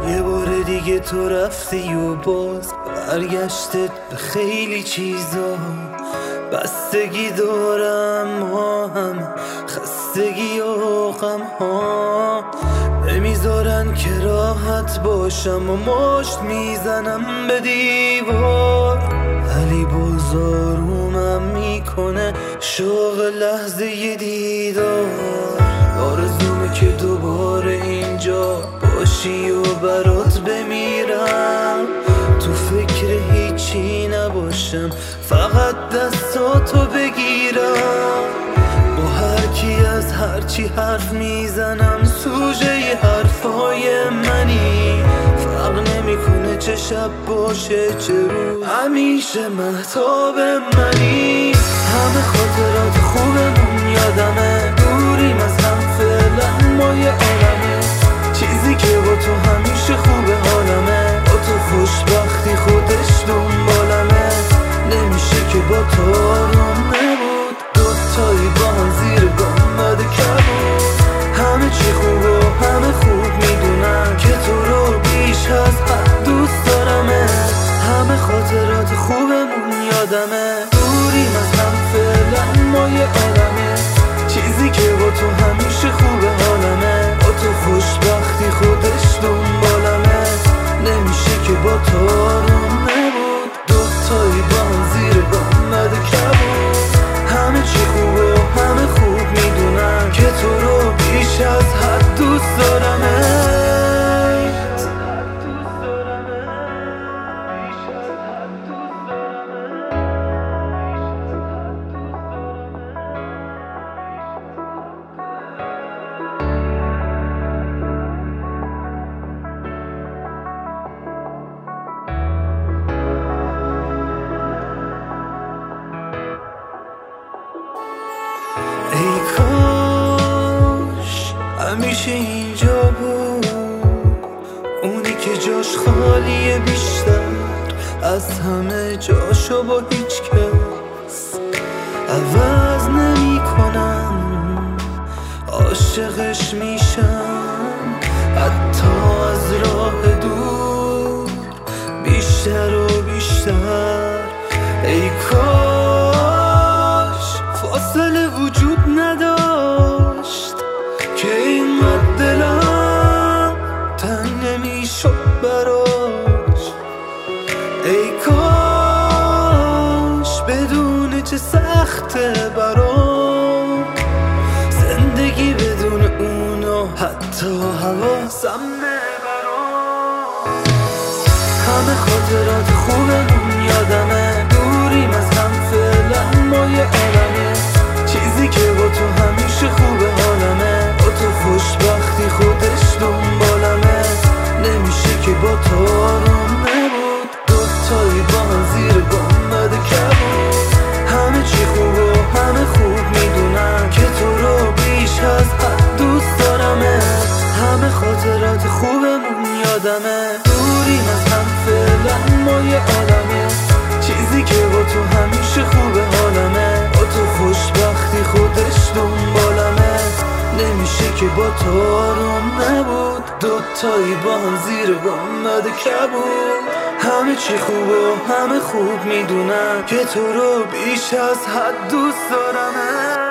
یه بار دیگه تو رفتی و باز برگشتت به خیلی چیزا. بستگی دارم ما هم خستگی و غم ها نمیذارن که راحت باشم و مشت میزنم به دیوار. ولی باز آرومم میکنه شوق لحظه ی دیدار. آرزومه که دوباره اینجا باشی و برات بمیرم. تو فکر هیچی نباشم فقط دستاتو بگیرم. با هر کی از هرچی حرف میزنم سوژه ی حرفای منی. فرق نمیکنه چه شب باشه چه روز همیشه مهتاب منی. همه خاطرات خوبمون یادمه دوریم از هم فعلا ما یه عالمه. چیزی که با تو همیشه خوبه حالمه با تو خوشبختی خودش دنبالمه. نمیشه که با تو آرام نبود دوتایی با هم زیر گام بده کبود. همه چی خوب و همه خوب میدونم که تو رو بیش از حد دوست دارمه. همه خاطرات خوبمون یادمه دوریم از هم فعلا ما یه عالمه. چیزی که با تو همیشه خوبه حالمه با تو خوشبختی خودش دنبالمه. نمیشه که با تو آرام نبود دوتایی با هم زیر گام بده کبود. همه چی خوب و همه خوب میدونم که تو رو بیش از حد دوست دارمه. ای کاش همیشه اینجا بود اونی که جاش خالیه بیشتر از همه جاشو با هیچ کس عوض نمی کنم. عاشقش میشم حتی از راه دور بیشتر و بیشتر. ای کاش فاصله وجود نداشت که اینقدر دلم تنگ نمیشد براش. ای کاش بدون چه سخته برام زندگی بدون اونو حتی حواسم نبرام. همه خاطرات خوبمون یادمه دوریم از هم فعلا ما یه عالمه. چیزی که با تو همیشه خوبه حالمه با تو خوشبختی خودش دنبالمه. نمیشه که با تو آرام نبود دوتایی با هم زیر گام بده کبود. همه چی خوب و همه خوب میدونم که تو رو بیش از حد دوست دارمه. همه خاطرات خوبمون یادمه دوریم از هم فعلا ما یه عالمه. چیزی که با تو همیشه خوبه حالمه با تو خوشبختی خودش دنبالمه. نمیشه که با تو آرام نبود دوتایی با هم زیر گام بده کبود. همه چی خوب و همه خوب میدونم که تو رو بیش از حد دوست دارمه.